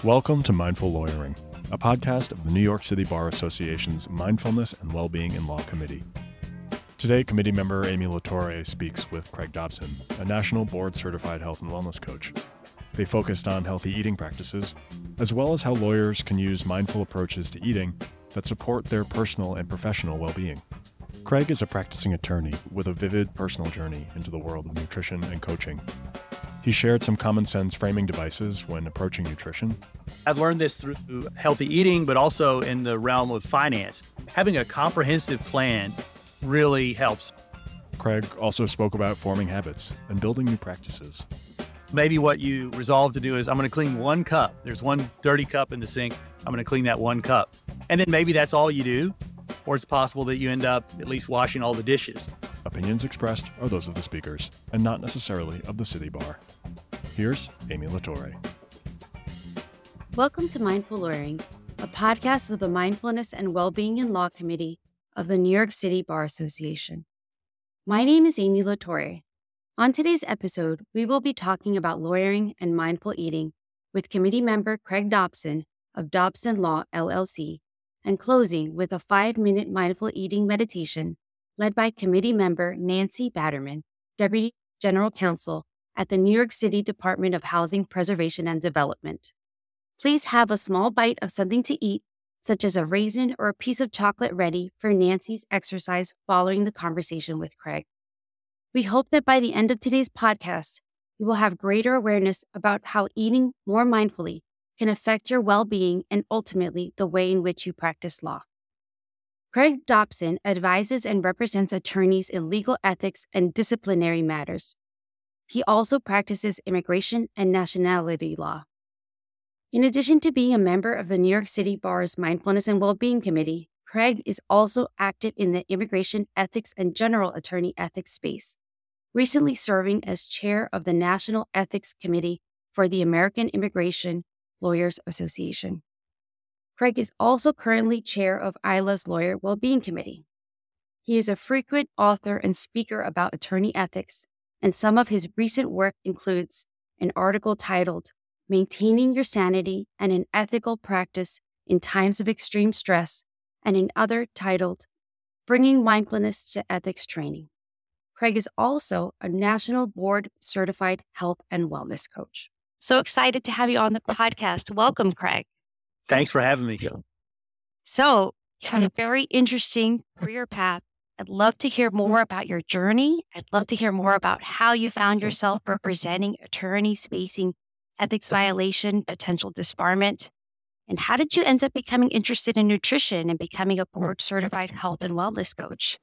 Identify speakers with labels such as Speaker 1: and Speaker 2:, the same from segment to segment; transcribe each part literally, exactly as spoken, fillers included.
Speaker 1: Welcome to Mindful Lawyering, a podcast of the New York City Bar Association's Mindfulness and Wellbeing in Law Committee. Today, committee member Amy LaTorre speaks with Craig Dobson, a national board-certified health and wellness coach. They focused on healthy eating practices, as well as how lawyers can use mindful approaches to eating that support their personal and professional well-being. Craig is a practicing attorney with a vivid personal journey into the world of nutrition and coaching. He shared some common sense framing devices when approaching nutrition.
Speaker 2: I've learned this through healthy eating, but also in the realm of finance. Having a comprehensive plan really helps.
Speaker 1: Craig also spoke about forming habits and building new practices.
Speaker 2: Maybe what you resolve to do is, I'm going to clean one cup. There's one dirty cup in the sink. I'm going to clean that one cup. And then maybe that's all you do, or it's possible that you end up at least washing all the dishes.
Speaker 1: Opinions expressed are those of the speakers, and not necessarily of the City Bar. Here's Amy LaTorre.
Speaker 3: Welcome to Mindful Lawyering, a podcast of the Mindfulness and Wellbeing in Law Committee of the New York City Bar Association. My name is Amy LaTorre. On today's episode, we will be talking about lawyering and mindful eating with committee member Craig Dobson of Dobson Law, L L C, and closing with a five-minute mindful eating meditation led by committee member Nancy Batterman, Deputy General Counsel at the New York City Department of Housing Preservation and Development. Please have a small bite of something to eat, such as a raisin or a piece of chocolate ready for Nancy's exercise following the conversation with Craig. We hope that by the end of today's podcast, you will have greater awareness about how eating more mindfully can affect your well-being and ultimately the way in which you practice law. Craig Dobson advises and represents attorneys in legal ethics and disciplinary matters. He also practices immigration and nationality law. In addition to being a member of the New York City Bar's Mindfulness and Wellbeing Committee, Craig is also active in the immigration ethics and general attorney ethics space, recently serving as chair of the National Ethics Committee for the American Immigration Lawyers Association. Craig is also currently chair of I L A's Lawyer Wellbeing Committee. He is a frequent author and speaker about attorney ethics, and some of his recent work includes an article titled Maintaining Your Sanity and an Ethical Practice in Times of Extreme Stress, and another titled Bringing Mindfulness to Ethics Training. Craig is also a national board-certified health and wellness coach. So excited to have you on the podcast. Welcome, Craig.
Speaker 2: Thanks for having me.
Speaker 3: So, you have a very interesting career path. I'd love to hear more about your journey. I'd love to hear more about how you found yourself representing attorneys facing ethics violation, potential disbarment, and how did you end up becoming interested in nutrition and becoming a board-certified health and wellness coach?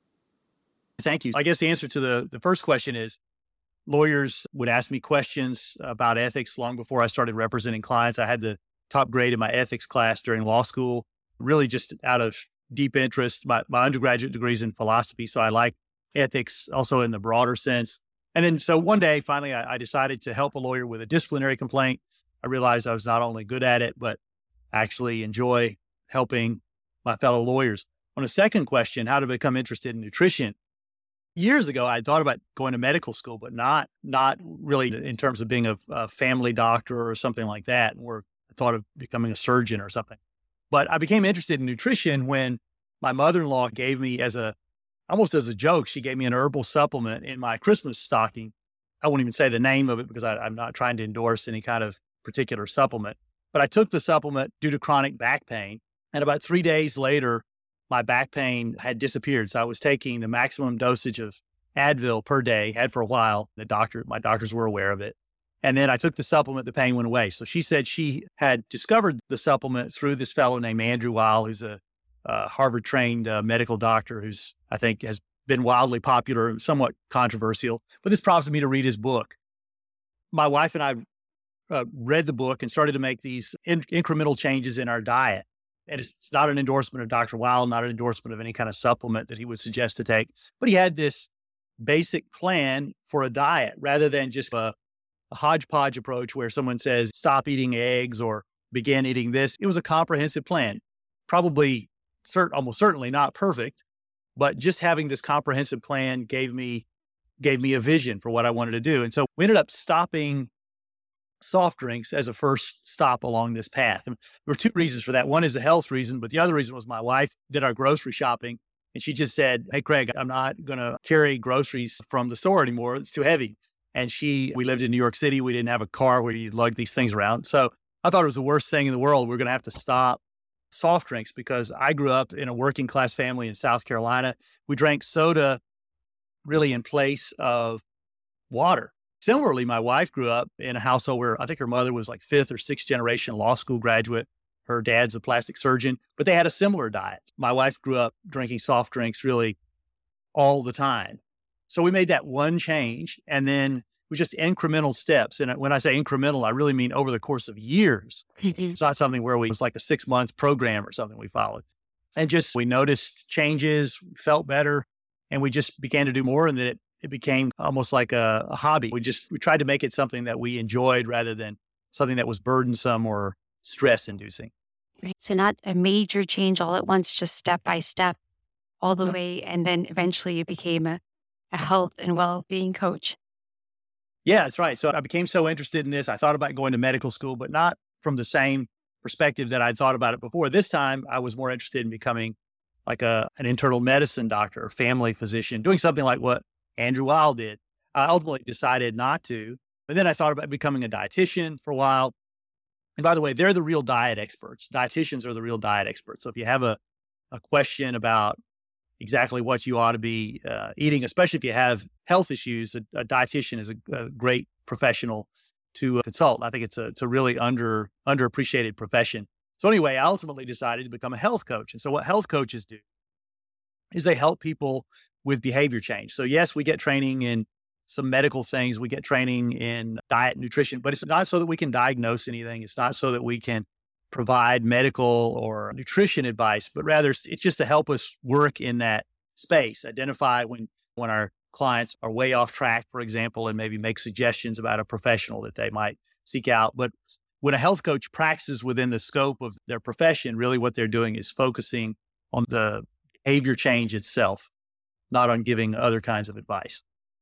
Speaker 2: Thank you. I guess the answer to the, the first question is lawyers would ask me questions about ethics long before I started representing clients. I had the top grade in my ethics class during law school, really just out of deep interest. My, my undergraduate degree is in philosophy, so I like ethics also in the broader sense. And then, so one day, finally, I, I decided to help a lawyer with a disciplinary complaint. I realized I was not only good at it, but actually enjoy helping my fellow lawyers. On a second question, how to become interested in nutrition, years ago, I thought about going to medical school, but not not really in terms of being a, a family doctor or something like that, or I thought of becoming a surgeon or something. But I became interested in nutrition when my mother-in-law gave me as a, almost as a joke, she gave me an herbal supplement in my Christmas stocking. I won't even say the name of it because I, I'm not trying to endorse any kind of particular supplement. But I took the supplement due to chronic back pain. And about three days later, my back pain had disappeared. So I was taking the maximum dosage of Advil per day, had for a while. The doctor, my doctors were aware of it. And then I took the supplement, the pain went away. So she said she had discovered the supplement through this fellow named Andrew Weil, who's a uh, Harvard-trained uh, medical doctor who's, I think, has been wildly popular, somewhat controversial. But this prompted me to read his book. My wife and I uh, read the book and started to make these in- incremental changes in our diet. And it's, it's not an endorsement of Doctor Weil, not an endorsement of any kind of supplement that he would suggest to take. But he had this basic plan for a diet rather than just a a hodgepodge approach where someone says, stop eating eggs or begin eating this. It was a comprehensive plan, probably cert- almost certainly not perfect, but just having this comprehensive plan gave me, gave me a vision for what I wanted to do. And so we ended up stopping soft drinks as a first stop along this path. And there were two reasons for that. One is a health reason, but the other reason was my wife did our grocery shopping. And she just said, "Hey, Craig, I'm not going to carry groceries from the store anymore. It's too heavy." And she, we lived in New York City. We didn't have a car where you lug these things around. So I thought it was the worst thing in the world. We're going to have to stop soft drinks because I grew up in a working class family in South Carolina. We drank soda really in place of water. Similarly, my wife grew up in a household where I think her mother was like fifth or sixth generation law school graduate. Her dad's a plastic surgeon, but they had a similar diet. My wife grew up drinking soft drinks really all the time. So we made that one change, and then it was just incremental steps. And when I say incremental, I really mean over the course of years. It's not something where we, it was like a six month program or something we followed. And just, we noticed changes, felt better, and we just began to do more. And then it, it became almost like a, a hobby. We just, we tried to make it something that we enjoyed rather than something that was burdensome or stress inducing.
Speaker 3: Right. So not a major change all at once, just step by step all the way. And then eventually you became a, a health and well-being coach.
Speaker 2: Yeah, that's right. So I became so interested in this. I thought about going to medical school, but not from the same perspective that I'd thought about it before. This time I was more interested in becoming like a, an internal medicine doctor or family physician, doing something like what Andrew Weil did. I ultimately decided not to, but then I thought about becoming a dietitian for a while. And by the way, they're the real diet experts. Dietitians are the real diet experts. So if you have a, a question about exactly what you ought to be uh, eating, especially if you have health issues, a, a dietitian is a, a great professional to uh, consult. I think it's a, it's a really under underappreciated profession. So anyway, I ultimately decided to become a health coach. And so what health coaches do is they help people with behavior change. So yes, we get training in some medical things. We get training in diet and nutrition, but it's not so that we can diagnose anything. It's not so that we can provide medical or nutrition advice, but rather it's just to help us work in that space, identify when, when our clients are way off track, for example, and maybe make suggestions about a professional that they might seek out. But when a health coach practices within the scope of their profession, really what they're doing is focusing on the behavior change itself, not on giving other kinds of advice.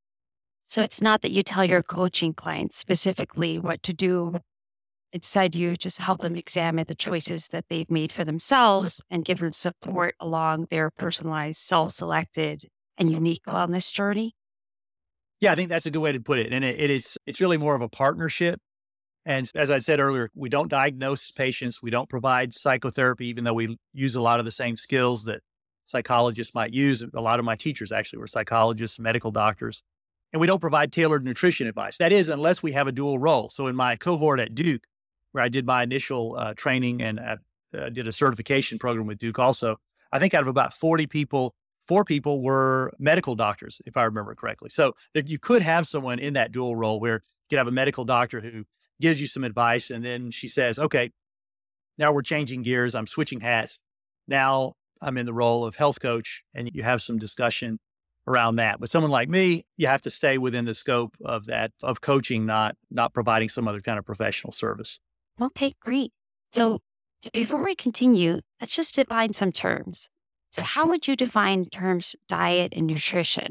Speaker 3: So it's not that you tell your coaching clients specifically what to do. Instead, you just help them examine the choices that they've made for themselves and give them support along their personalized, self-selected, and unique wellness journey.
Speaker 2: Yeah, I think that's a good way to put it. And it, it is, it's really more of a partnership. And as I said earlier, we don't diagnose patients. We don't provide psychotherapy, even though we use a lot of the same skills that psychologists might use. A lot of my teachers actually were psychologists, medical doctors. And we don't provide tailored nutrition advice. That is, unless we have a dual role. So in my cohort at Duke, where I did my initial uh, training and uh, uh, did a certification program with Duke also, I think out of about forty people, four people were medical doctors, if I remember correctly. So that you could have someone in that dual role where you could have a medical doctor who gives you some advice, and then she says, okay, now we're changing gears. I'm switching hats. Now I'm in the role of health coach, and you have some discussion around that. But someone like me, you have to stay within the scope of that, of coaching, not not providing some other kind of professional service.
Speaker 3: Okay, great. So before we continue, let's just define some terms. So how would you define terms diet and nutrition?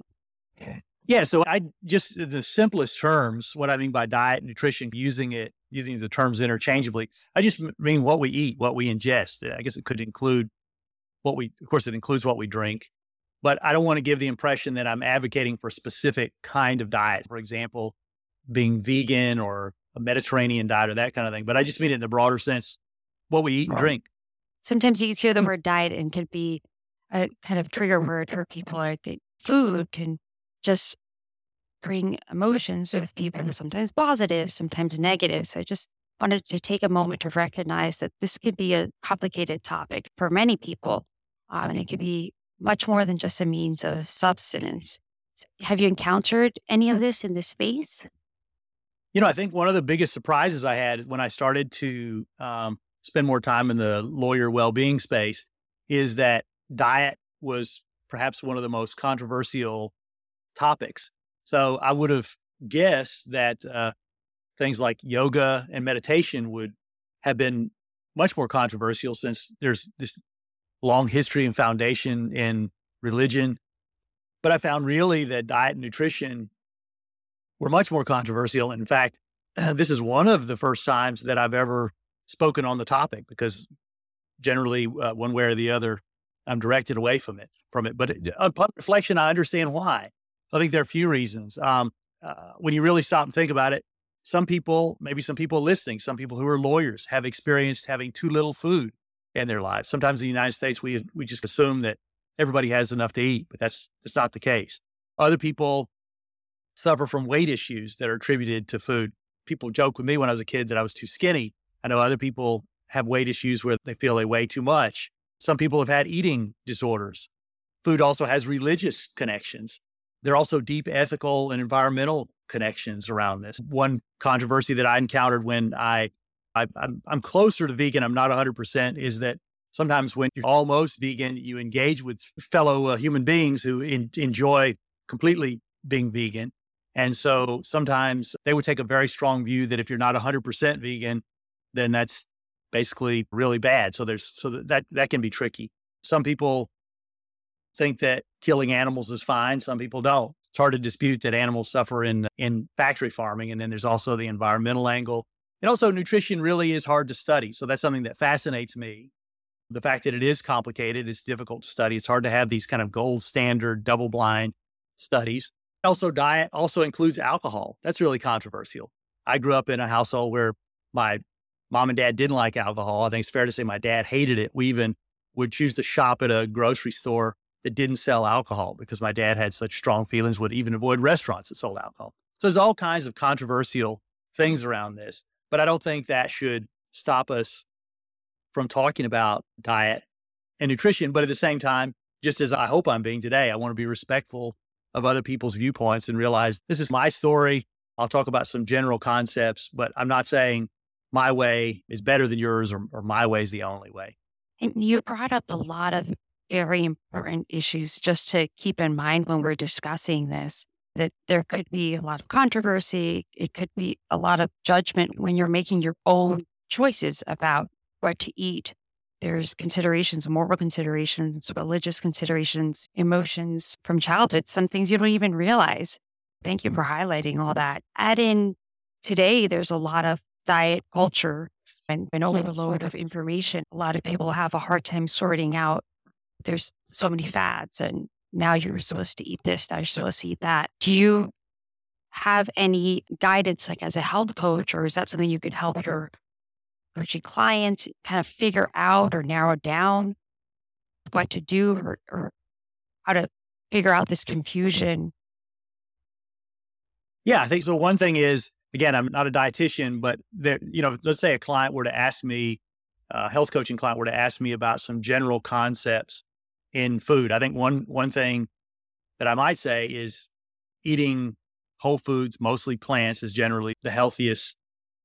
Speaker 2: Yeah, so I just, the simplest terms, what I mean by diet and nutrition, using it, using the terms interchangeably, I just mean what we eat, what we ingest. I guess it could include what we, of course, it includes what we drink. But I don't want to give the impression that I'm advocating for a specific kind of diet. For example, being vegan or a Mediterranean diet or that kind of thing. But I just mean it in the broader sense, what we eat and drink.
Speaker 3: Sometimes you hear the word diet and can be a kind of trigger word for people. I think food can just bring emotions with people, sometimes positive, sometimes negative. So I just wanted to take a moment to recognize that this could be a complicated topic for many people. Um, and it could be much more than just a means of subsistence. So have you encountered any of this in this space?
Speaker 2: You know, I think one of the biggest surprises I had when I started to um, spend more time in the lawyer well-being space is that diet was perhaps one of the most controversial topics. So I would have guessed that uh, things like yoga and meditation would have been much more controversial since there's this long history and foundation in religion. But I found really that diet and nutrition were much more controversial. In fact, this is one of the first times that I've ever spoken on the topic, because generally uh, one way or the other, I'm directed away from it, from it. But it, upon reflection, I understand why. I think there are a few reasons. Um, uh, when you really stop and think about it, some people, maybe some people listening, some people who are lawyers have experienced having too little food in their lives. Sometimes in the United States, we we just assume that everybody has enough to eat, but that's that's not the case. Other people suffer from weight issues that are attributed to food. People joke with me when I was a kid that I was too skinny. I know other people have weight issues where they feel they weigh too much. Some people have had eating disorders. Food also has religious connections. There are also deep ethical and environmental connections around this. One controversy that I encountered when I, I I'm, I'm closer to vegan, I'm not one hundred percent, is that sometimes when you're almost vegan, you engage with fellow uh, human beings who in, enjoy completely being vegan. And so sometimes they would take a very strong view that if you're not one hundred percent vegan, then that's basically really bad. So there's so that that can be tricky. Some people think that killing animals is fine. Some people don't. It's hard to dispute that animals suffer in in factory farming. And then there's also the environmental angle. And also nutrition really is hard to study. So that's something that fascinates me. The fact that it is complicated, it's difficult to study. It's hard to have these kind of gold standard double blind studies. Also, diet also includes alcohol. That's really controversial. I grew up in a household where my mom and dad didn't like alcohol. I think it's fair to say my dad hated it. We even would choose to shop at a grocery store that didn't sell alcohol because my dad had such strong feelings, would even avoid restaurants that sold alcohol. So there's all kinds of controversial things around this, but I don't think that should stop us from talking about diet and nutrition. But at the same time, just as I hope I'm being today, I want to be respectful of other people's viewpoints and realize this is my story. I'll talk about some general concepts, but I'm not saying my way is better than yours or, or my way is the only way.
Speaker 3: And you brought up a lot of very important issues just to keep in mind when we're discussing this, that there could be a lot of controversy. It could be a lot of judgment when you're making your own choices about what to eat. There's considerations, moral considerations, religious considerations, emotions from childhood, some things you don't even realize. Thank you for highlighting all that. Add in today, there's a lot of diet culture and an overload of information. A lot of people have a hard time sorting out. There's so many fads, and now you're supposed to eat this, now you're supposed to eat that. Do you have any guidance, like as a health coach, or is that something you could help your coaching clients kind of figure out or narrow down what to do, or, or how to figure out this confusion?
Speaker 2: Yeah, I think so. One thing is, again, I'm not a dietitian, but there, you know, let's say a client were to ask me, a health coaching client were to ask me about some general concepts in food. I think one one thing that I might say is eating whole foods, mostly plants, is generally the healthiest.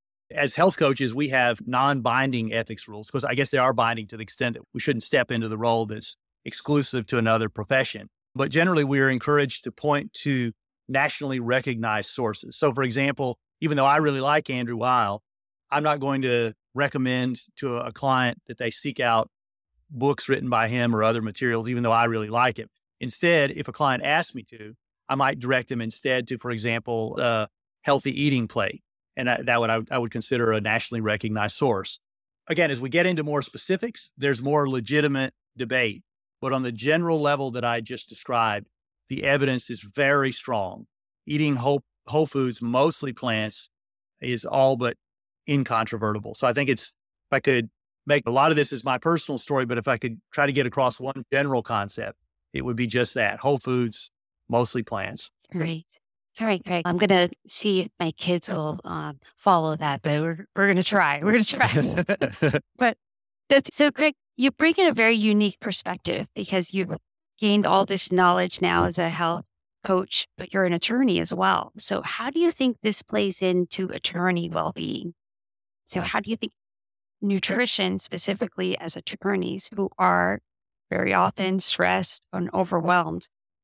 Speaker 2: As health coaches, we have non-binding ethics rules, because I guess they are binding to the extent that we shouldn't step into the role that's exclusive to another profession. But generally, we are encouraged to point to nationally recognized sources. So, for example, even though I really like Andrew Weil, I'm not going to recommend to a client that they seek out books written by him or other materials, even though I really like it. Instead, if a client asks me to, I might direct them instead to, for example, a healthy eating plate. And I, that would I, I would consider a nationally recognized source. Again, as we get into more specifics, there's more legitimate debate. But on the general level that I just described, the evidence is very strong. Eating whole, whole foods, mostly plants, is all but incontrovertible. So I think it's, if I could make, a lot of this is my personal story, but if I could try to get across one general concept, it would be just that: whole foods, mostly plants.
Speaker 3: Great. All right, Craig. I'm going to see if my kids will um, follow that, but we're, we're going to try. We're going to try. But that's, so, Craig, you bring in a very unique perspective because you've gained all this knowledge now as a health coach, but you're an attorney as well. So how do you think this plays into attorney well-being? So how do you think nutrition, specifically as attorneys who are very often stressed and overwhelmed,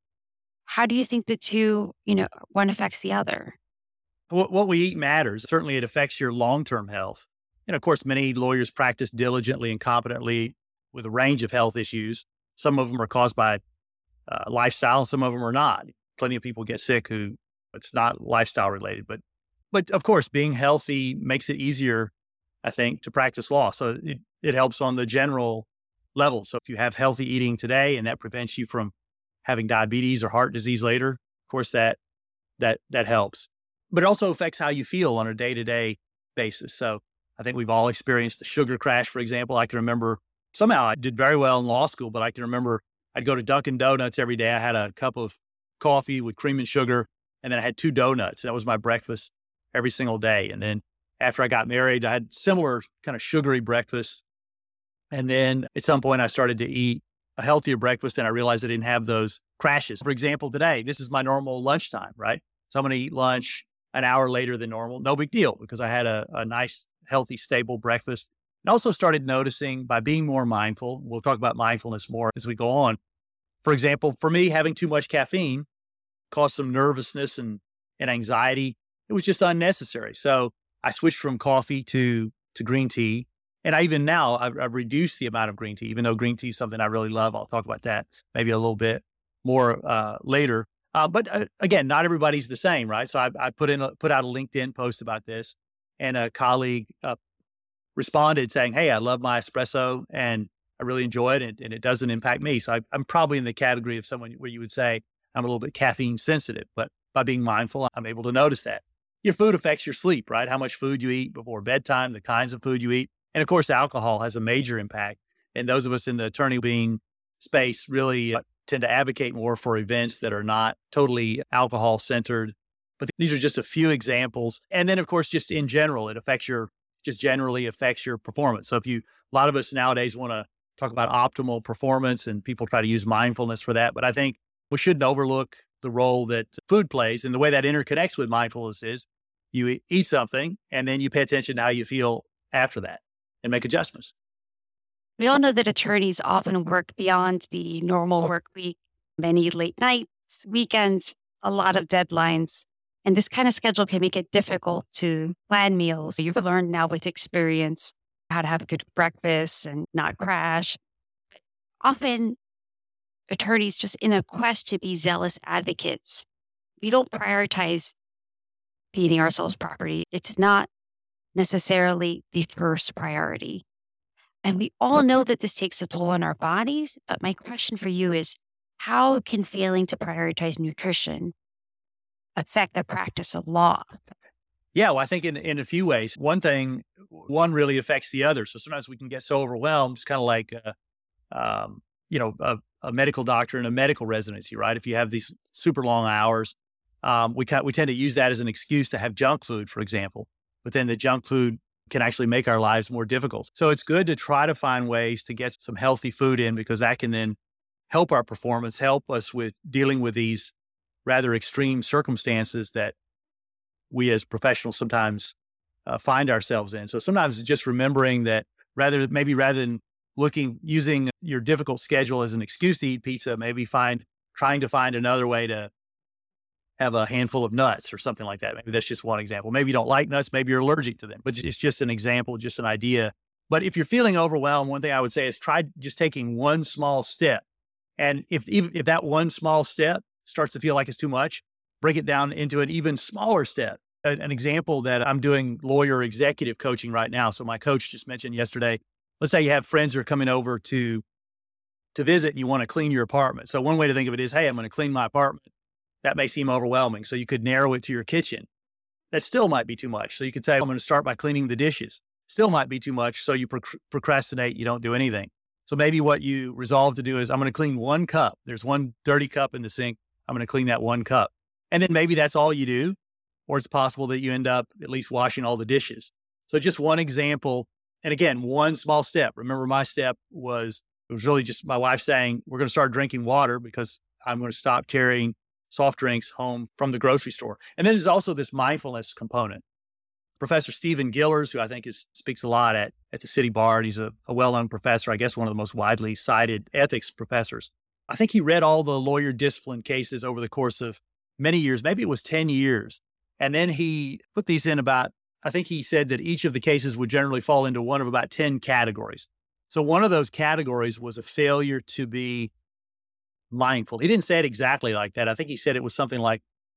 Speaker 3: how do you think the two, you know, one affects the other?
Speaker 2: What, what we eat matters. Certainly it affects your long-term health. And of course, many lawyers practice diligently and competently with a range of health issues. Some of them are caused by uh, lifestyle, and some of them are not. Plenty of people get sick who it's not lifestyle related, but But of course, being healthy makes it easier, I think, to practice law. So it, it helps on the general level. So if you have healthy eating today and that prevents you from having diabetes or heart disease later, of course, that that that helps. But it also affects how you feel on a day-to-day basis. So I think we've all experienced the sugar crash, for example. I can remember somehow I did very well in law school, but I can remember I'd go to Dunkin' Donuts every day. I had a cup of coffee with cream and sugar, and then I had two donuts. That was my breakfast every single day. And then after I got married, I had similar kind of sugary breakfast. And then at some point I started to eat a healthier breakfast and I realized I didn't have those crashes. For example, today, this is my normal lunchtime, right? So I'm going to eat lunch an hour later than normal. No big deal because I had a, a nice, healthy, stable breakfast. And also started noticing by being more mindful, we'll talk about mindfulness more as we go on. For example, for me, having too much caffeine caused some nervousness and, and anxiety. It was just unnecessary. So I switched from coffee to, to green tea. And I even now, I've, I've reduced the amount of green tea, even though green tea is something I really love. I'll talk about that maybe a little bit more uh, later. Uh, but uh, again, not everybody's the same, right? So I, I put in a, put out a LinkedIn post about this, and a colleague uh, responded saying, "Hey, I love my espresso and I really enjoy it, and, and it doesn't impact me." So I, I'm probably in the category of someone where you would say I'm a little bit caffeine sensitive, but by being mindful, I'm able to notice that. Your food affects your sleep, right? How much food you eat before bedtime, the kinds of food you eat. And of course, alcohol has a major impact. And those of us in the attorney being space really uh, tend to advocate more for events that are not totally alcohol centered. But these are just a few examples. And then of course, just in general, it affects your, just generally affects your performance. So if you, a lot of us nowadays want to talk about optimal performance and people try to use mindfulness for that. But I think we shouldn't overlook the role that food plays, and the way that interconnects with mindfulness is you eat something and then you pay attention to how you feel after that and make adjustments.
Speaker 3: We all know that attorneys often work beyond the normal work week, many late nights, weekends, a lot of deadlines. And this kind of schedule can make it difficult to plan meals. You've learned now with experience how to have a good breakfast and not crash. Often attorneys, just in a quest to be zealous advocates, we don't prioritize feeding ourselves properly. It's not necessarily the first priority. And we all know that this takes a toll on our bodies. But my question for you is, how can failing to prioritize nutrition affect the practice of law?
Speaker 2: Yeah, well, I think in, in a few ways. One thing, one really affects the other. So sometimes we can get so overwhelmed. It's kind of like, uh, um, you know, a, a medical doctor in a medical residency, right? If you have these super long hours, um, we ca- we tend to use that as an excuse to have junk food, for example. But then the junk food can actually make our lives more difficult. So it's good to try to find ways to get some healthy food in, because that can then help our performance, help us with dealing with these rather extreme circumstances that we as professionals sometimes uh, find ourselves in. So sometimes it's just remembering that rather, maybe rather than looking, using your difficult schedule as an excuse to eat pizza, maybe find, trying to find another way to have a handful of nuts or something like that. Maybe that's just one example. Maybe you don't like nuts, maybe you're allergic to them, but it's just an example, just an idea. But if you're feeling overwhelmed, one thing I would say is try just taking one small step. And if, even if that one small step starts to feel like it's too much, break it down into an even smaller step. An, an example that I'm doing lawyer executive coaching right now. So my coach just mentioned yesterday, let's say you have friends who are coming over to, to visit and you want to clean your apartment. So one way to think of it is, hey, I'm going to clean my apartment. That may seem overwhelming. So you could narrow it to your kitchen. That still might be too much. So you could say, I'm going to start by cleaning the dishes. Still might be too much. So you proc- procrastinate, you don't do anything. So maybe what you resolve to do is, I'm going to clean one cup. There's one dirty cup in the sink. I'm going to clean that one cup. And then maybe that's all you do, or it's possible that you end up at least washing all the dishes. So just one example. And again, one small step. Remember, my step was, it was really just my wife saying, we're going to start drinking water because I'm going to stop carrying soft drinks home from the grocery store. And then there's also this mindfulness component. Professor Stephen Gillers, who I think is, speaks a lot at, at the City Bar, and he's a, a well-known professor, I guess one of the most widely cited ethics professors. I think he read all the lawyer discipline cases over the course of many years, maybe it was ten years. And then he put these in about, I think he said that each of the cases would generally fall into one of about ten categories. So one of those categories was a failure to be mindful. He didn't say it exactly like that. I think he said it was something like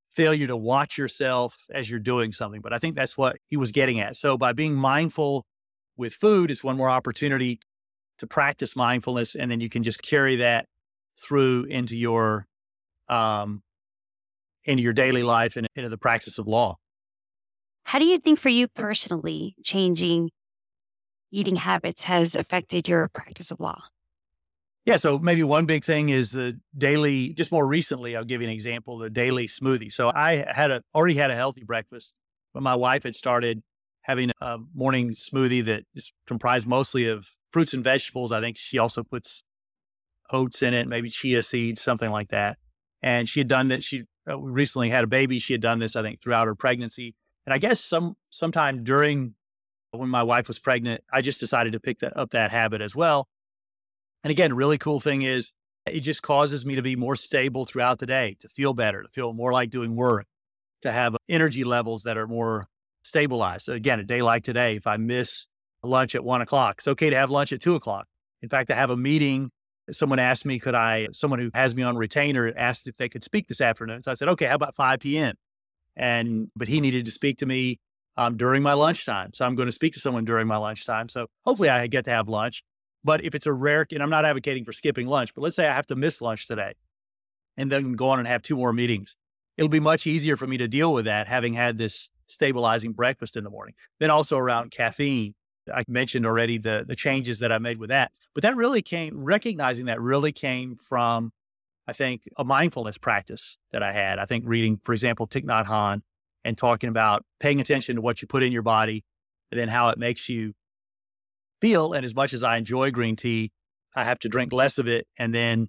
Speaker 2: failure to watch yourself as you're doing something. But I think that's what he was getting at. So by being mindful with food, it's one more opportunity to practice mindfulness. And then you can just carry that through into your, um, into your daily life and into the practice of law.
Speaker 3: How do you think for you personally, changing eating habits has affected your practice of law?
Speaker 2: Yeah, so maybe one big thing is the daily, just more recently, I'll give you an example, the daily smoothie. So I had a, already had a healthy breakfast, but my wife had started having a morning smoothie that is comprised mostly of fruits and vegetables. I think she also puts oats in it, maybe chia seeds, something like that. And she had done that. She uh, recently had a baby. She had done this, I think, throughout her pregnancy. And I guess some sometime during when my wife was pregnant, I just decided to pick that, up that habit as well. And again, really cool thing is it just causes me to be more stable throughout the day, to feel better, to feel more like doing work, to have energy levels that are more stabilized. So again, a day like today, if I miss lunch at one o'clock, it's okay to have lunch at two o'clock. In fact, I have a meeting. Someone asked me, could I, someone who has me on retainer asked if they could speak this afternoon. So I said, okay, how about five p.m.? And, but he needed to speak to me um, during my lunchtime. So I'm going to speak to someone during my lunchtime. So hopefully I get to have lunch. But if it's a rare, and I'm not advocating for skipping lunch, but let's say I have to miss lunch today and then go on and have two more meetings. It'll be much easier for me to deal with that, having had this stabilizing breakfast in the morning. Then also around caffeine, I mentioned already the, the changes that I made with that. But that really came, recognizing that really came from, I think, a mindfulness practice that I had. I think reading, for example, Thich Nhat Hanh and talking about paying attention to what you put in your body and then how it makes you feel. And as much as I enjoy green tea, I have to drink less of it and then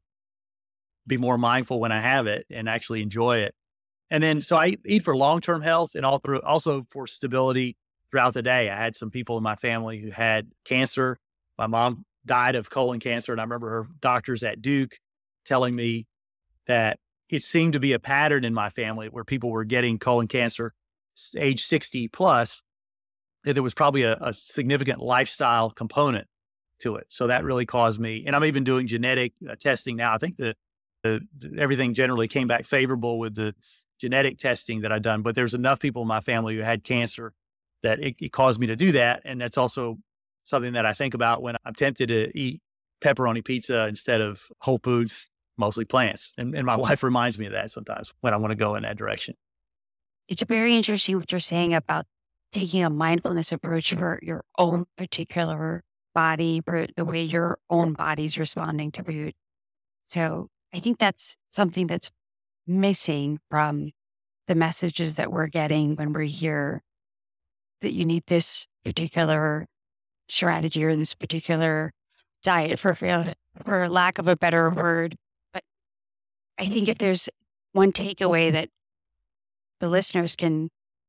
Speaker 2: be more mindful when I have it and actually enjoy it. And then, so I eat for long-term health and all through, also for stability throughout the day. I had some people in my family who had cancer. My mom died of colon cancer. And I remember her doctors at Duke telling me that it seemed to be a pattern in my family where people were getting colon cancer age sixty plus, that there was probably a, a significant lifestyle component to it. So that really caused me, and I'm even doing genetic uh, testing now. I think the, the, the everything generally came back favorable with the genetic testing that I've done, but there's enough people in my family who had cancer that it, it caused me to do that. And that's also something that I think about when I'm tempted to eat pepperoni pizza instead of whole foods, mostly plants. And, and my wife reminds me of that sometimes when I want to go in that direction.
Speaker 3: It's very interesting what you're saying about taking a mindfulness approach for your own particular body, for the way your own body's responding to food. So I think that's something that's missing from the messages that we're getting when we hear that you need this particular strategy or this particular diet, for, for lack of a better word. But I think if there's one takeaway that the listeners can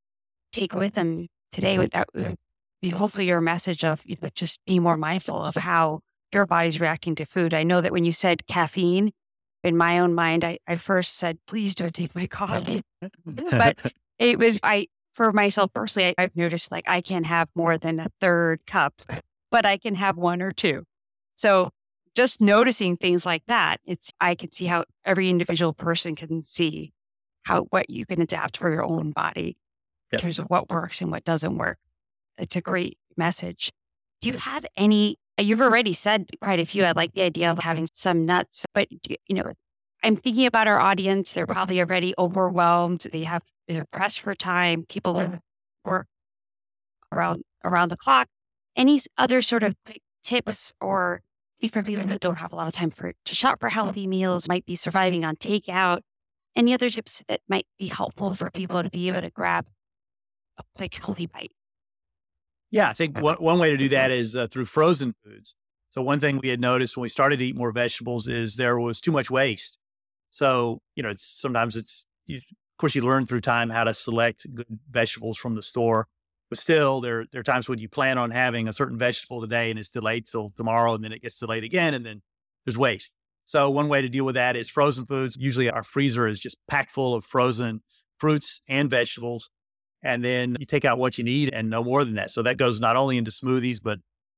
Speaker 3: take with them today, that would be hopefully your message of, you know, just be more mindful of how your body's reacting to food. I know that when you said caffeine, in my own mind, I, I first said, please don't take my coffee. But it was, I, for myself personally, I, I've noticed like I can't have more than a third cup, but I can have one or two. So just noticing things like that, it's, I can see how every individual person can see how, what you can adapt for your own body in
Speaker 2: Yep.
Speaker 3: terms of what works and what doesn't work. It's a great message. Do you have any, you've already said quite a few. I like the idea of having some nuts, but do, you know, I'm thinking about our audience. They're probably already overwhelmed. They have, they're pressed for time. People work around, around the clock. Any other sort of quick tips, or for people who don't have a lot of time for to shop for healthy meals, might be surviving on takeout, any other tips that might be helpful for people to be able to grab a quick healthy bite?
Speaker 2: Yeah, I think one, one way to do that is uh, through frozen foods. So one thing we had noticed when we started to eat more vegetables is there was too much waste. So, you know, it's sometimes it's, you, of course, you learn through time how to select good vegetables from the store. But still, there, there are times when you plan on having a certain vegetable today and it's delayed till tomorrow, and then it gets delayed again, and then there's waste. So one way to deal with that is frozen foods. Usually our freezer is just packed full of frozen fruits and vegetables. And then you take out what you need and no more than that. So that goes not only into smoothies, but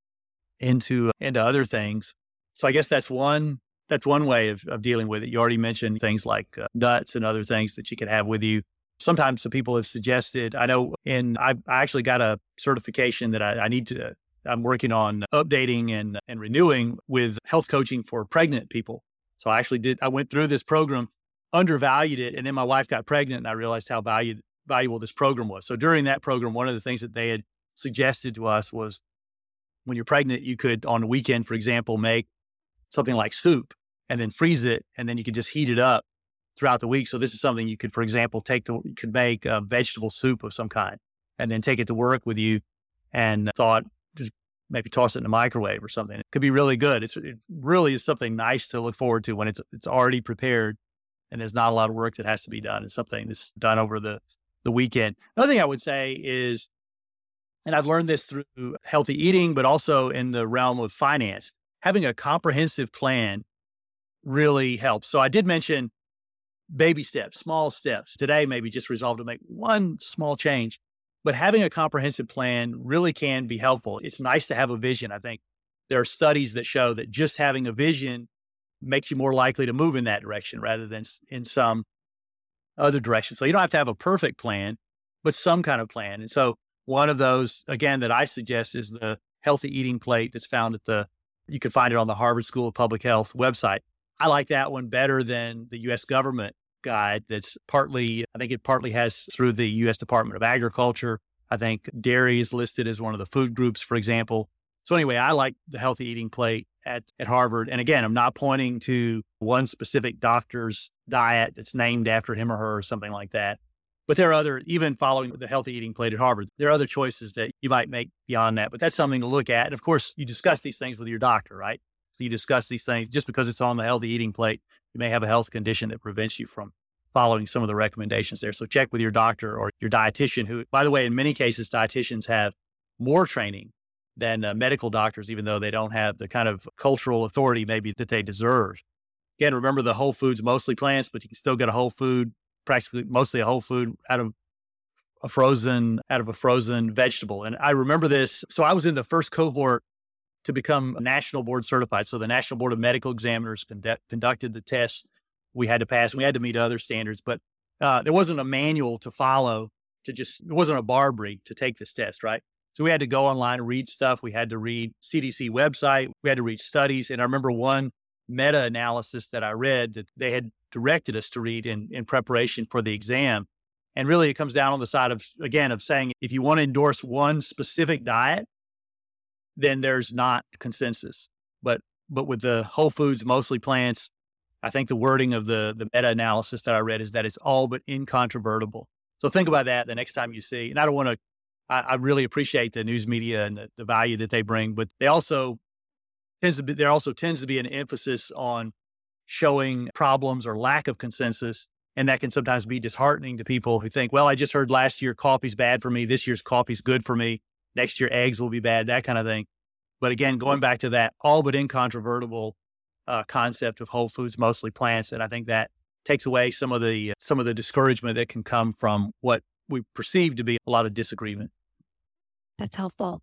Speaker 2: into, into other things. So I guess that's one, that's one way of, of dealing with it. You already mentioned things like uh, nuts and other things that you could have with you sometimes some people have suggested, I know in, I, I actually got a certification that I, I need to, I'm working on updating and, and renewing with health coaching for pregnant people. So I actually did, I went through this program, undervalued it, and then my wife got pregnant and I realized how valued, valuable this program was. So during that program, one of the things that they had suggested to us was when you're pregnant, you could on the weekend, for example, make something like soup and then freeze it, and then you could just heat it up throughout the week. So this is something you could, for example, take to, you could make a vegetable soup of some kind and then take it to work with you, and thought just maybe toss it in the microwave or something. It could be really good. It's, it really is something nice to look forward to when it's, it's already prepared and there's not a lot of work that has to be done. It's something that's done over the, the weekend. Another thing I would say is, and I've learned this through healthy eating, but also in the realm of finance, having a comprehensive plan really helps. So I did mention baby steps, small steps. Today, maybe just resolve to make one small change, but having a comprehensive plan really can be helpful. It's nice to have a vision. I think there are studies that show that just having a vision makes you more likely to move in that direction rather than in some other direction. So you don't have to have a perfect plan, but some kind of plan. And so one of those, again, that I suggest is the healthy eating plate that's found at the, you can find it on the Harvard School of Public Health website. I like that one better than the U S government guide that's partly, I think it partly has through the U S Department of Agriculture. I think dairy is listed as one of the food groups, for example. So anyway, I like the healthy eating plate at, at Harvard. And again, I'm not pointing to one specific doctor's diet that's named after him or her or something like that. But there are other, even following the healthy eating plate at Harvard, there are other choices that you might make beyond that. But that's something to look at. And of course, you discuss these things with your doctor, right? So you discuss these things. Just because it's on the healthy eating plate, you may have a health condition that prevents you from following some of the recommendations there. So check with your doctor or your dietitian, who, by the way, in many cases, dietitians have more training than uh, medical doctors, even though they don't have the kind of cultural authority maybe that they deserve. Again, remember the whole foods, mostly plants, but you can still get a whole food, practically mostly a whole food out of a frozen, out of a frozen vegetable. And I remember this. So I was in the first cohort to become national board certified. So the National Board of Medical Examiners conduct, conducted the test we had to pass, and we had to meet other standards, but uh, there wasn't a manual to follow to just, it wasn't a bar break to take this test, right? So we had to go online and read stuff. We had to read C D C website. We had to read studies. And I remember one meta-analysis that I read that they had directed us to read in, in preparation for the exam. And really it comes down on the side of, again, of saying, if you want to endorse one specific diet, then there's not consensus. But but with the whole foods, mostly plants, I think the wording of the, the meta-analysis that I read is that it's all but incontrovertible. So think about that the next time you see, and I don't want to, I, I really appreciate the news media and the, the value that they bring, but they also tends to be, there also tends to be an emphasis on showing problems or lack of consensus. And that can sometimes be disheartening to people who think, well, I just heard last year coffee's bad for me. This year's coffee's good for me. Next year, eggs will be bad, that kind of thing. But again, going back to that all but incontrovertible uh, concept of whole foods, mostly plants. And I think that takes away some of the, uh, some of the discouragement that can come from what we perceive to be a lot of disagreement.
Speaker 3: That's helpful.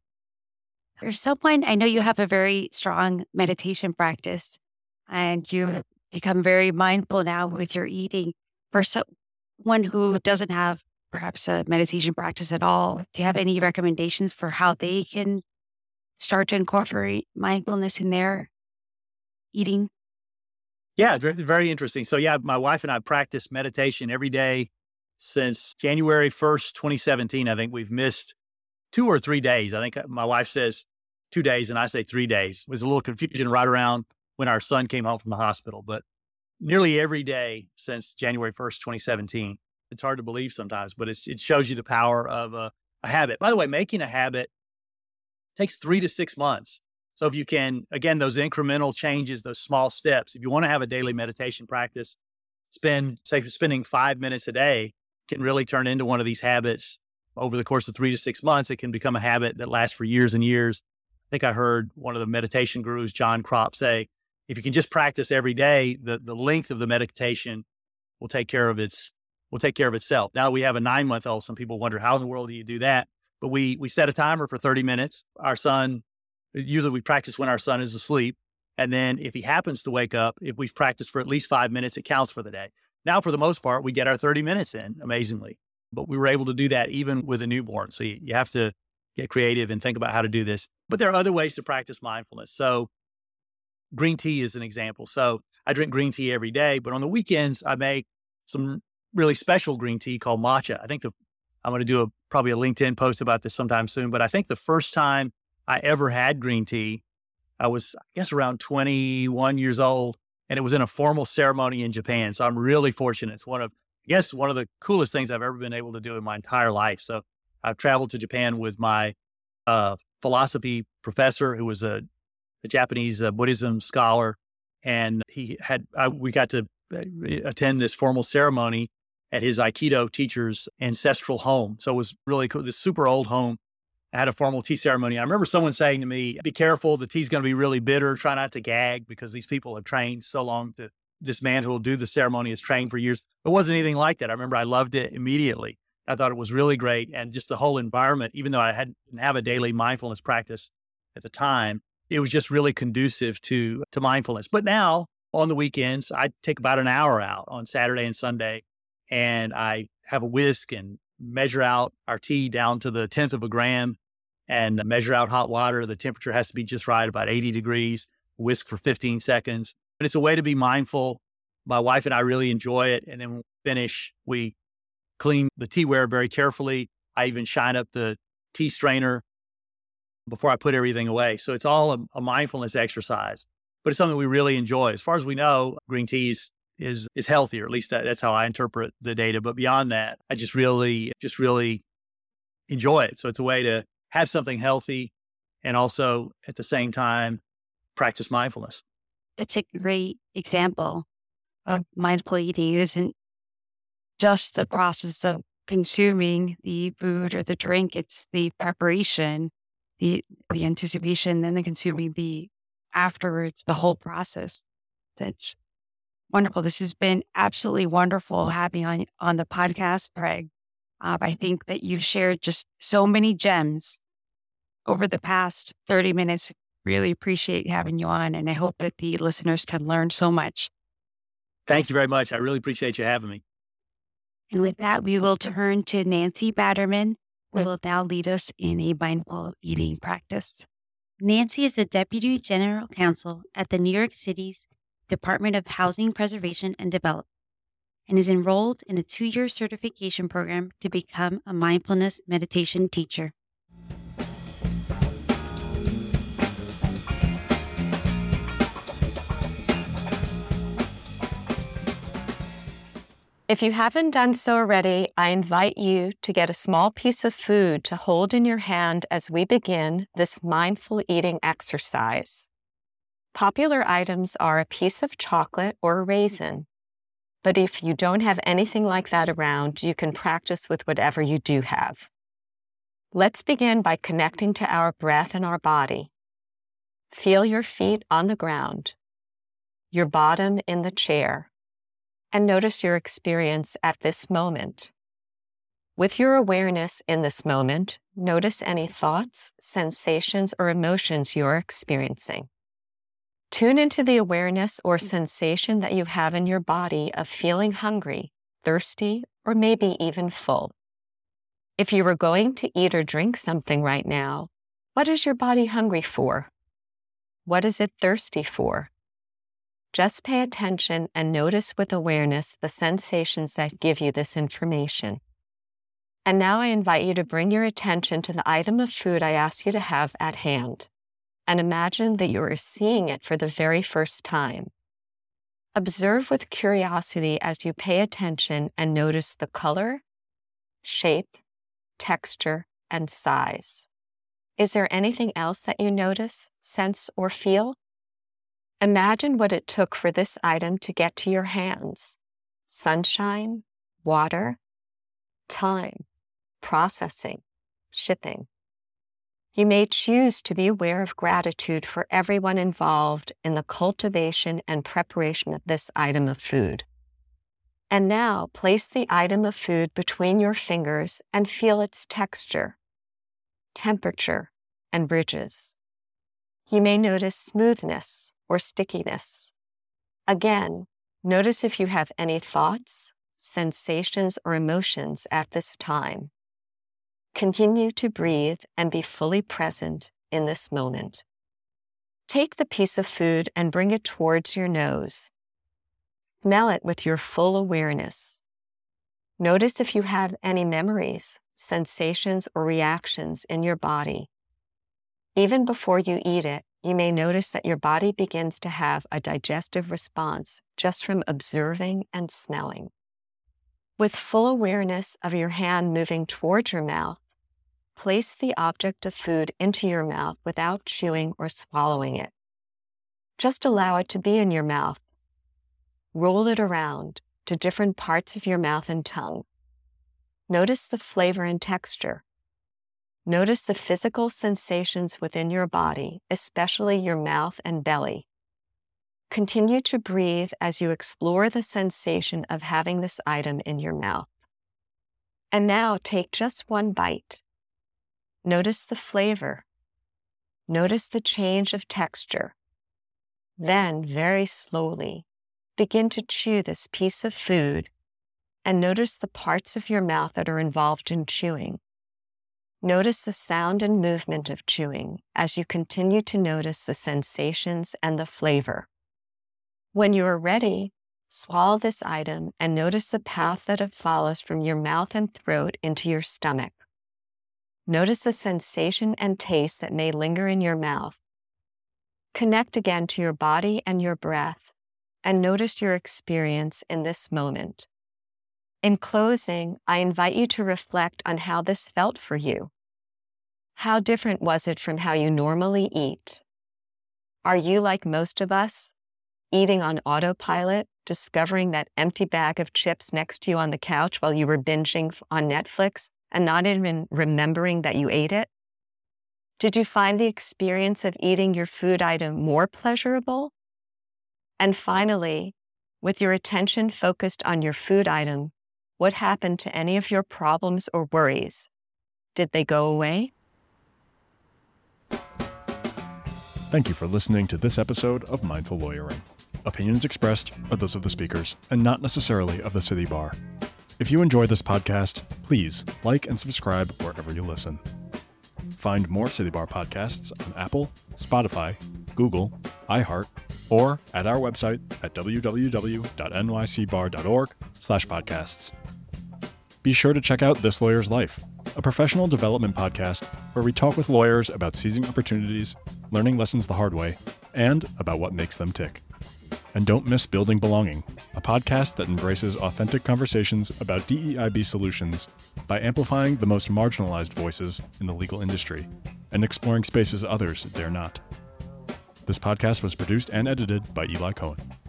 Speaker 3: For someone, I know you have a very strong meditation practice and you've become very mindful now with your eating. For someone who doesn't have perhaps a meditation practice at all, do you have any recommendations for how they can start to incorporate mindfulness in their eating?
Speaker 2: Yeah, very, very interesting. So yeah, my wife and I practice meditation every day since January first, twenty seventeen. I think we've missed two or three days. I think my wife says two days and I say three days. It was a little confusion right around when our son came home from the hospital, but nearly every day since January first, twenty seventeen. It's hard to believe sometimes, but it's, it shows you the power of a, a habit. By the way, making a habit takes three to six months. So if you can, again, those incremental changes, those small steps, if you want to have a daily meditation practice, spend, say, spending five minutes a day can really turn into one of these habits over the course of three to six months. It can become a habit that lasts for years and years. I think I heard one of the meditation gurus, John Kropp, say, if you can just practice every day, the, the length of the meditation will take care of its, will take care of itself. Now we have a nine month old. Some people wonder, how in the world do you do that? But we, we set a timer for thirty minutes. Our son, usually we practice when our son is asleep. And then if he happens to wake up, if we've practiced for at least five minutes, it counts for the day. Now, for the most part, we get our thirty minutes in, amazingly. but we were able to do that even with a newborn. So you, you have to get creative and think about how to do this. But there are other ways to practice mindfulness. So green tea is an example. So I drink green tea every day, but on the weekends, I make some really special green tea called matcha. I think the, I'm going to do a, probably a LinkedIn post about this sometime soon, but I think the first time I ever had green tea, I was, I guess, around twenty-one years old, and it was in a formal ceremony in Japan. So I'm really fortunate. It's one of, I guess, one of the coolest things I've ever been able to do in my entire life. So I've traveled to Japan with my uh, philosophy professor, who was a, a Japanese uh, Buddhism scholar, and he had I, we got to attend this formal ceremony at his Aikido teacher's ancestral home. So it was really cool. This super old home. I had a formal tea ceremony. I remember someone saying to me, be careful, the tea's going to be really bitter. Try not to gag because these people have trained so long to, this man who will do the ceremony has trained for years. It wasn't anything like that. I remember I loved it immediately. I thought it was really great. And just the whole environment, even though I hadn't have a daily mindfulness practice at the time, it was just really conducive to, to mindfulness. But now on the weekends, I take about an hour out on Saturday and Sunday, and I have a whisk and measure out our tea down to the tenth of a gram and measure out hot water. The temperature has to be just right, about eighty degrees, whisk for fifteen seconds. And it's a way to be mindful. My wife and I really enjoy it. And then when we finish, we clean the teaware very carefully. I even shine up the tea strainer before I put everything away. So it's all a, a mindfulness exercise, but it's something we really enjoy. As far as we know, green tea is is, is healthier. At least that, that's how I interpret the data. But beyond that, I just really, just really enjoy it. So it's a way to have something healthy and also at the same time, practice mindfulness.
Speaker 3: It's a great example of mindful eating. It isn't just the process of consuming the food or the drink. It's the preparation, the the anticipation, then the consuming, the afterwards, the whole process. That's wonderful. This has been absolutely wonderful having on on the podcast, Craig. Uh, I think that you've shared just so many gems over the past thirty minutes. Really appreciate having you on, and I hope that the listeners can learn so much.
Speaker 2: Thank you very much. I really appreciate you having me.
Speaker 3: And with that, we will turn to Nancy Batterman, who will now lead us in a mindful eating practice. Nancy is the Deputy General Counsel at the New York City's Department of Housing Preservation and Development, and is enrolled in a two-year certification program to become a mindfulness meditation teacher.
Speaker 4: If you haven't done so already, I invite you to get a small piece of food to hold in your hand as we begin this mindful eating exercise. Popular items are a piece of chocolate or a raisin, but if you don't have anything like that around, you can practice with whatever you do have. Let's begin by connecting to our breath and our body. Feel your feet on the ground, your bottom in the chair, and notice your experience at this moment. With your awareness in this moment, notice any thoughts, sensations, or emotions you're experiencing. Tune into the awareness or sensation that you have in your body of feeling hungry, thirsty, or maybe even full. If you were going to eat or drink something right now, what is your body hungry for? What is it thirsty for? Just pay attention and notice with awareness the sensations that give you this information. And now I invite you to bring your attention to the item of food I ask you to have at hand, and imagine that you are seeing it for the very first time. Observe with curiosity as you pay attention and notice the color, shape, texture, and size. Is there anything else that you notice, sense, or feel? Imagine what it took for this item to get to your hands. Sunshine, water, time, processing, shipping. You may choose to be aware of gratitude for everyone involved in the cultivation and preparation of this item of food. And now place the item of food between your fingers and feel its texture, temperature, and ridges. You may notice smoothness or stickiness. Again, notice if you have any thoughts, sensations, or emotions at this time. Continue to breathe and be fully present in this moment. Take the piece of food and bring it towards your nose. Smell it with your full awareness. Notice if you have any memories, sensations, or reactions in your body. Even before you eat it, you may notice that your body begins to have a digestive response just from observing and smelling. With full awareness of your hand moving towards your mouth, place the object of food into your mouth without chewing or swallowing it. Just allow it to be in your mouth. Roll it around to different parts of your mouth and tongue. Notice the flavor and texture. Notice the physical sensations within your body, especially your mouth and belly. Continue to breathe as you explore the sensation of having this item in your mouth. And now take just one bite. Notice the flavor. Notice the change of texture. Then, very slowly, begin to chew this piece of food and notice the parts of your mouth that are involved in chewing. Notice the sound and movement of chewing as you continue to notice the sensations and the flavor. When you are ready, swallow this item and notice the path that it follows from your mouth and throat into your stomach. Notice the sensation and taste that may linger in your mouth. Connect again to your body and your breath, and notice your experience in this moment. In closing, I invite you to reflect on how this felt for you. How different was it from how you normally eat? Are you, like most of us, eating on autopilot, discovering that empty bag of chips next to you on the couch while you were binging on Netflix and not even remembering that you ate it? Did you find the experience of eating your food item more pleasurable? And finally, with your attention focused on your food item, what happened to any of your problems or worries? Did they go away?
Speaker 1: Thank you for listening to this episode of Mindful Lawyering. Opinions expressed are those of the speakers and not necessarily of the City Bar. If you enjoy this podcast, please like and subscribe wherever you listen. Find more City Bar podcasts on Apple, Spotify, Google, iHeart, or at our website at w w w dot n y c bar dot org slash podcasts. Be sure to check out This Lawyer's Life, a professional development podcast where we talk with lawyers about seizing opportunities, learning lessons the hard way, and about what makes them tick. And don't miss Building Belonging, a podcast that embraces authentic conversations about D E I B solutions by amplifying the most marginalized voices in the legal industry and exploring spaces others dare not. This podcast was produced and edited by Eli Cohen.